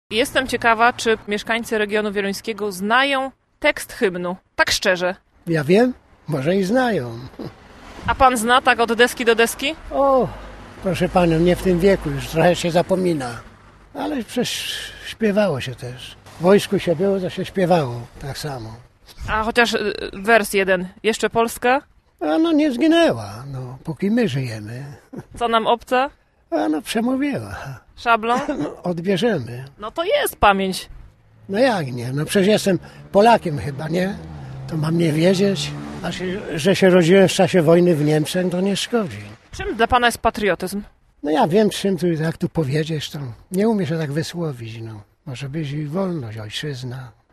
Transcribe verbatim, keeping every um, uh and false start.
Jestem ciekawa, czy mieszkańcy regionu wieluńskiego znają tekst hymnu, tak szczerze. Ja wiem, może i znają. A pan zna tak od deski do deski? O, proszę panią, nie w tym wieku, już trochę się zapomina. Ale przecież śpiewało się też. W wojsku się było, to się śpiewało tak samo. A chociaż y, wers jeden. Jeszcze Polska? A no nie zginęła, no póki my żyjemy. Co nam obca? A no przemówiła. Szablą? No, odbierzemy. No to jest pamięć. No jak nie? No przecież jestem Polakiem chyba, nie? To mam nie wiedzieć. A się, że się rodziłem w czasie wojny w Niemczech, to nie szkodzi. Czym dla pana jest patriotyzm? No ja wiem, czym tu, jak tu powiedzieć, to nie umiem się tak wysłowić, no. Może być i wolność, ojczyzna.